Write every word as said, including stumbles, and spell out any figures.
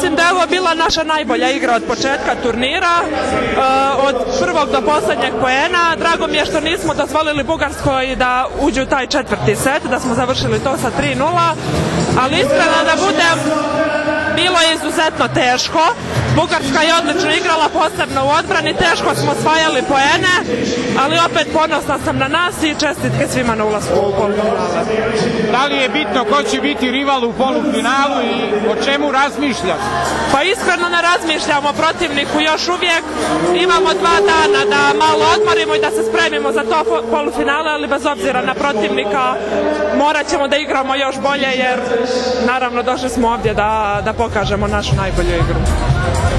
mislim da je ovo bila naša najbolja igra od početka turnira, od prvog do posljednjeg poena. Drago mi je što nismo dozvolili Bugarskoj da uđe u taj četvrti set, da smo završili to sa tri nula, ali iskreno da budem, bilo je izuzetno teško. Bugarska je odlično igrala, posebno u odbrani, teško smo osvajali poene, ali opet ponosna sam na nas i čestitke svima na ulasku u polufinale. Da li je bitno ko će biti rival u polufinalu i o čemu razmišljate? Pa iskreno ne razmišljamo o protivniku još uvijek. Imamo dva dana da malo odmorimo i da se spremimo za to polufinale, ali bez obzira na protivnika morat ćemo da igramo još bolje jer naravno došli smo ovdje da, da pokažemo našu najbolju igru.